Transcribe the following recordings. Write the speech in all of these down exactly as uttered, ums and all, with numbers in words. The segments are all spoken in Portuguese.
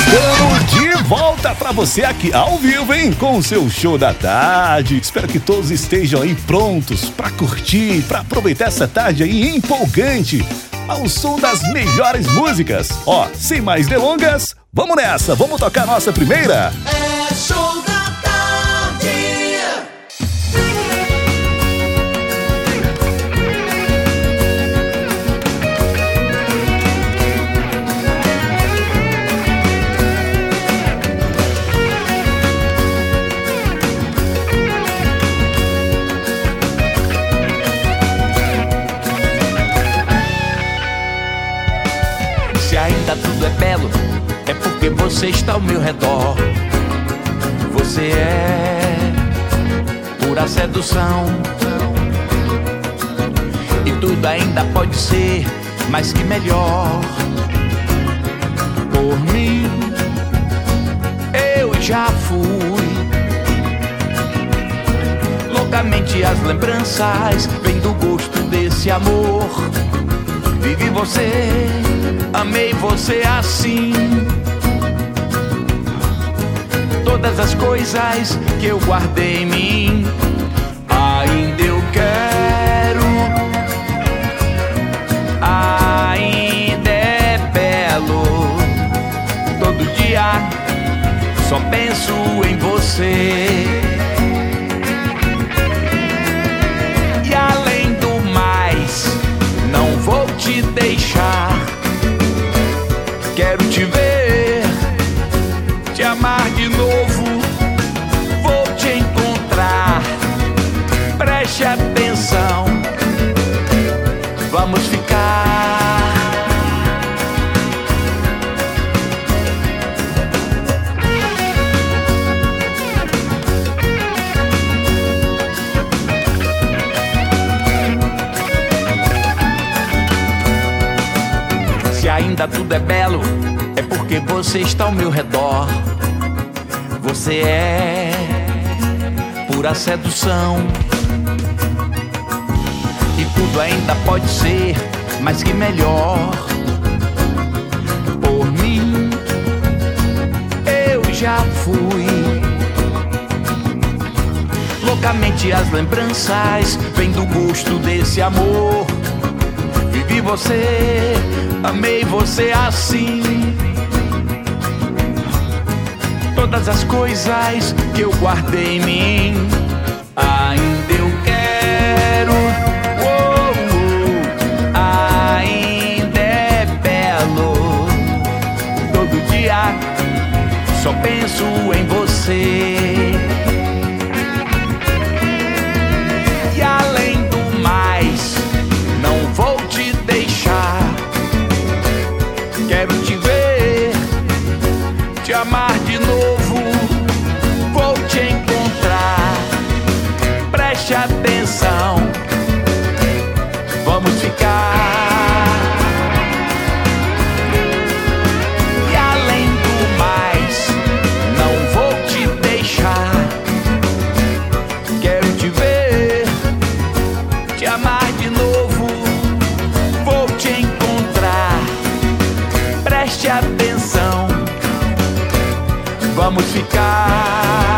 Estamos de volta pra você aqui ao vivo, hein? Com o seu show da tarde. Espero que todos estejam aí prontos pra curtir, pra aproveitar essa tarde aí empolgante ao som das melhores músicas. Ó, sem mais delongas, vamos nessa, vamos tocar a nossa primeira. É show da tarde. Se ainda tudo é belo, é porque você está ao meu redor. Você é pura sedução, e tudo ainda pode ser mais que melhor. Por mim, eu já fui. Loucamente as lembranças vêm do gosto desse amor. Vivi você, amei você assim. Todas as coisas que eu guardei em mim, ainda eu quero. Ainda é belo. Todo dia só penso em você. E além do mais, não vou te deixar. Quero te ver, te amar de novo. Vou te encontrar. Preste atenção, vamos ficar. Se ainda tudo é belo, é porque você está ao meu redor. Você é pura sedução, e tudo ainda pode ser mais que melhor. Por mim, eu já fui. Loucamente as lembranças vêm do gosto desse amor. Vivi você, amei você assim. Todas as coisas que eu guardei em mim, ainda eu quero. Oh, oh, ainda é belo. Todo dia só penso em você. E além do mais, não vou te deixar. Quero te ver, te amar de novo. Vou te encontrar. Preste atenção, vamos ficar. E além do mais, não vou te deixar. Quero te ver, te amar de novo. Vou te encontrar. Preste atenção, vamos ficar.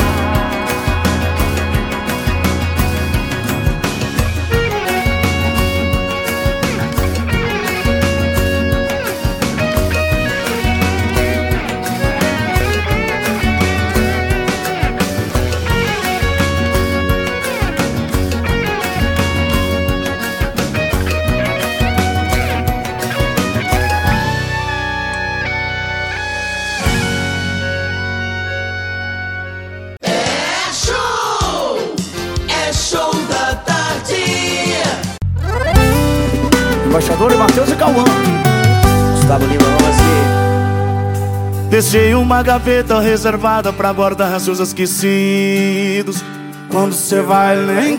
Embaixador e Matheus e Cauã. Gustavo Lima, vamos assim. Deixei uma gaveta reservada pra guardar seus esquecidos. Quando cê vai lá em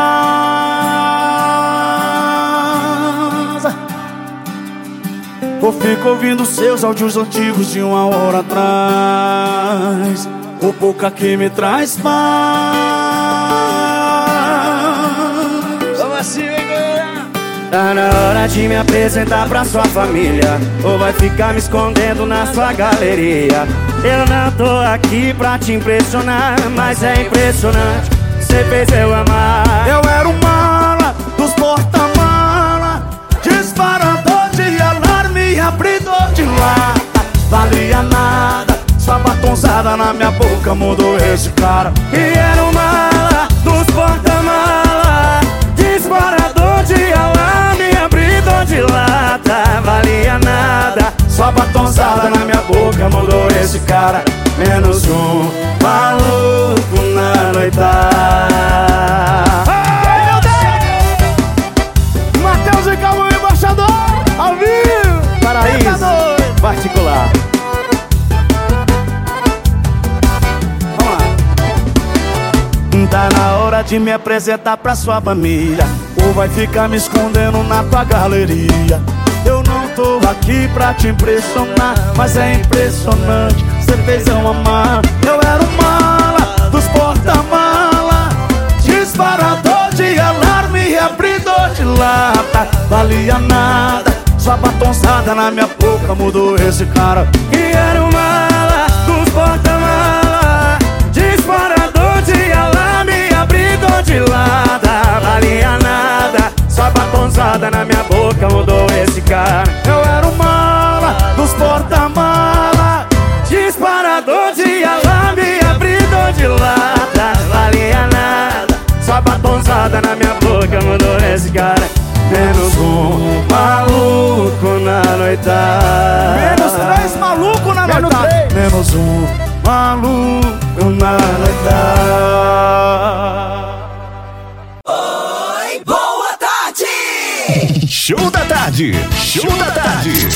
casa, ou fico ouvindo seus áudios antigos de uma hora atrás. O boca que me traz paz. Vamos assim, galera. Tá na hora de me apresentar pra sua família, ou vai ficar me escondendo na sua galeria. Eu não tô aqui pra te impressionar, mas é impressionante, cê fez eu amar. Eu era um mala dos porta-mala, disparador de alarme, abridor de lata. Valia nada, sua batonzada na minha boca mudou esse cara. E era um mala dos porta-mala, disparador de alarme, abridor de lata. Valia nada, sua batonzada na minha boca mudou esse cara. Menos um maluco na noitada. Ai, meu Deus! Matheus e Calma, embaixador, ao vivo, Paraíso particular. Tá na hora de me apresentar pra sua família, ou vai ficar me escondendo na tua galeria. Eu não tô aqui pra te impressionar, mas é impressionante, cê fez eu amar. Eu era um mala dos porta-mala, disparador de alarme, abridor de lata. Valia nada, sua batonzada na minha boca mudou esse cara. E era um mala dos porta-mala, disparador de alarme, abridor de lata. Valia nada, sua batonzada na minha boca mudou esse cara. Eu era um mala dos porta-mala, disparador de alarme, abridor de lata. Valia nada, sua batonzada na minha boca mudou esse cara. Menos um maluco na noitada. Menos três maluco na noitada. Menos um maluco na noitada. Oi, boa tarde! Show da tarde, show da tarde.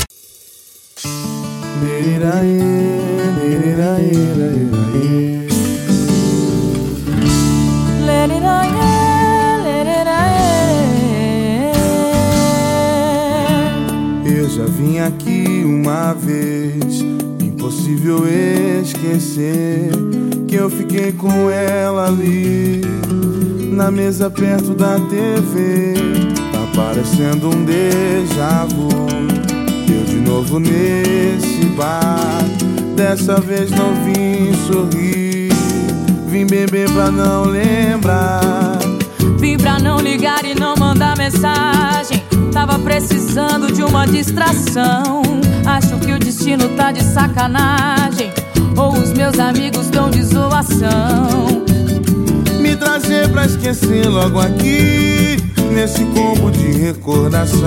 Eu já vim aqui uma vez, impossível esquecer que eu fiquei com ela ali na mesa perto da T V. Tá parecendo um déjà vu, eu de novo nesse bar. Dessa vez não vim sorrir, vim beber pra não lembrar. Vim pra não ligar e não mandar mensagem, tava precisando de uma distração. Acho que o destino tá de sacanagem, ou os meus amigos tão de zoação. Me trazer pra esquecer logo aqui, nesse combo de recordação.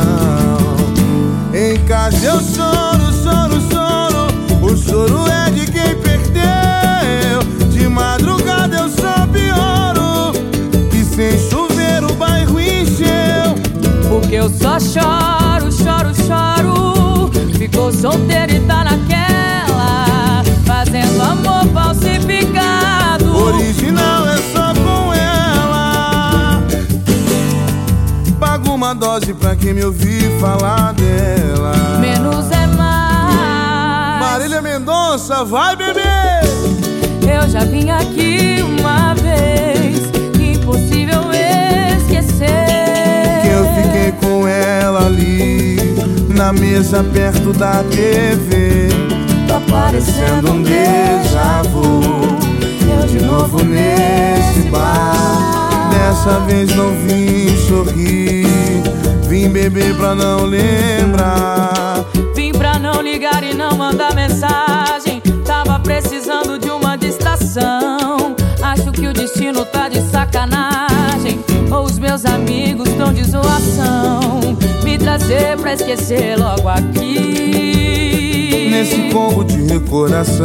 Em casa eu choro, choro, choro, o choro é de quem perdeu. De madrugada eu só pioro, e sem chover o bairro encheu. Porque eu só choro, choro, choro, ficou solteiro e tá naquela, fazendo amor falsificado. Original é só com ela. Pago uma dose pra quem me ouvir falar dela. Menos é mais. Marília Mendonça, vai beber! Eu já vim aqui uma vez, impossível esquecer que eu fiquei com ela ali na mesa perto da T V. Tá parecendo um déjà vu, eu de novo nesse bar. Dessa vez não vim sorrir, vim beber pra não lembrar. Vim pra não ligar e não mandar mensagem, tava precisando de uma distração. Acho que o destino tá de sacanagem, ou os meus amigos tão de zoação. Me trazer pra esquecer logo aqui, nesse combo de recordação.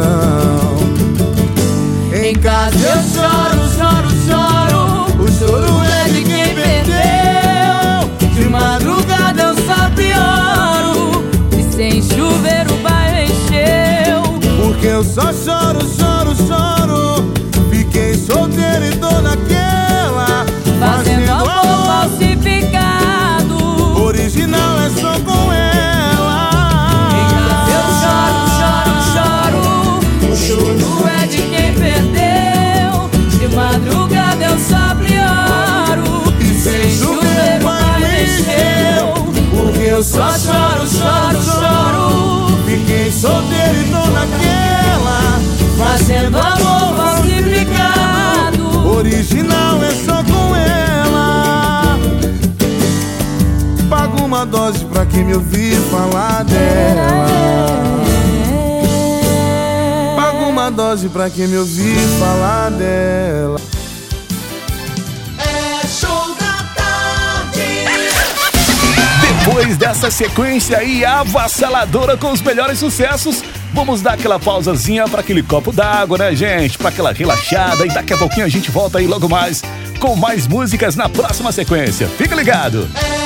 Em casa eu choro, choro, choro, o choro é de quem perdeu. De madrugada eu só pioro, e sem chover o bairro encheu. Porque eu só choro, choro, choro, fiquei solteiro e tô naquela, fazendo amor falsificado. Original é só com ela. Em casa eu choro, choro, choro, o choro é de quem perdeu. De madrugada eu só pioro, e sem chover o bairro encheu. eu só choro, choro, choro. Fiquei solteiro e tô naquela, fazendo amor falsificado. Original é só com ela. Pago uma dose pra quem me ouvir falar dela. Pago uma dose pra quem me ouvir falar dela. É show da tarde. Depois dessa sequência aí avassaladora com os melhores sucessos, vamos dar aquela pausazinha para aquele copo d'água, né, gente? Para aquela relaxada, e daqui a pouquinho a gente volta aí logo mais com mais músicas na próxima sequência. Fica ligado! É